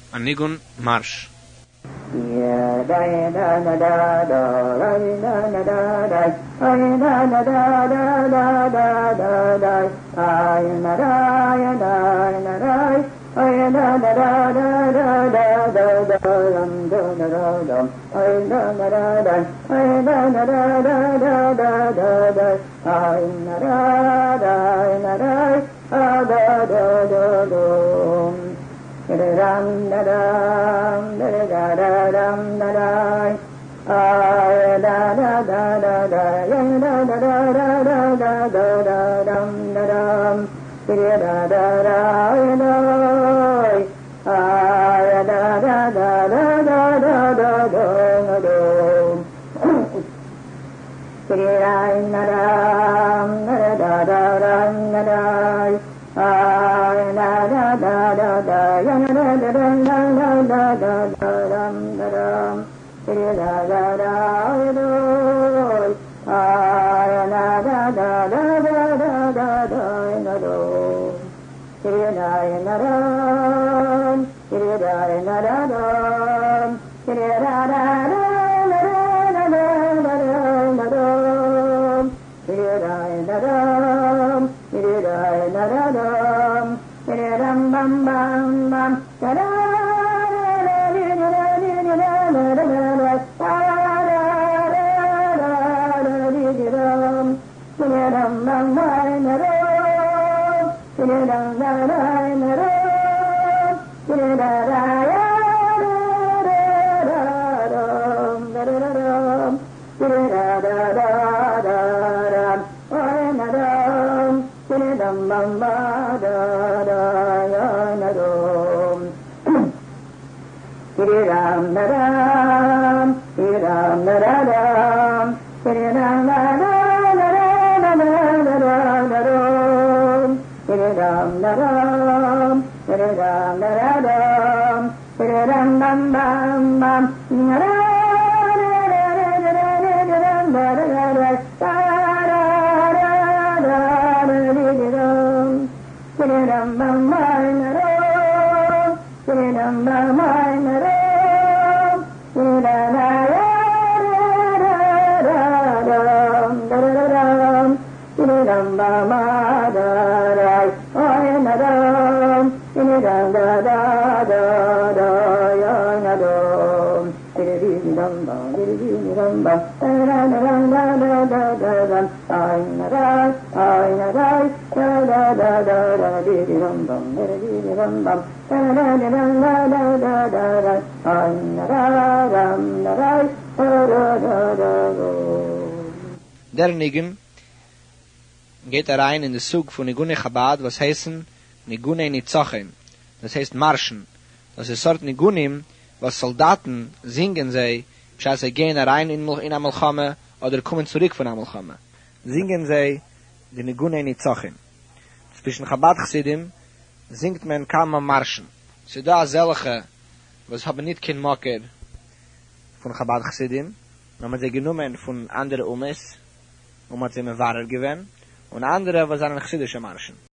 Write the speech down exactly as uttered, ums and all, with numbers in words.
a nigun marsch. Yeah, da da da da da da da da da da da da da da da da ay na da ya da na da ay da da da da da da da da ram da da da da ay da da da da ay da da da da da da da da ay na da da na da da da da da ram da da da da da ram da da ay da da da da da ya da da da da da da da da ram da da da da da da ay da da da da da da da da da Shri Ram Ram da da da ram da da ay da da da da da ya da da da da da da da ram da da Shri da da da do ay da da da da da da da da do Shri da da ram Shri da da da Shri da da Ram bam bam bam da da Shri Ram da Ram, Shri Ram da Ram, Shri Ram da Ram, Shri Ram da Ram, Shri Ram da Ram, Shri Ram bam bam bam, Shri Ram bam bam, Shri Ram bam Der Nigun geht rein in den Zug von Nigune Chabad, was heißen Nigune Nitzachem. Das heißt Marschen. Das ist Sort Nigunim, was Soldaten singen sie, schaß sie gehen rein in, in Amalchame oder kommen zurück von Amalchame. Singen sie die Nigune Nitzachem. Zwischen Chabad Chassidim singt man kaum am Marschen. Sie da selche, was haben nicht kein Mocker von Chabad Chassidim, man hat sie genommen von anderen Umes, um hat sie mir Wahrer gewinnt, und andere, was an chassidische Marschen.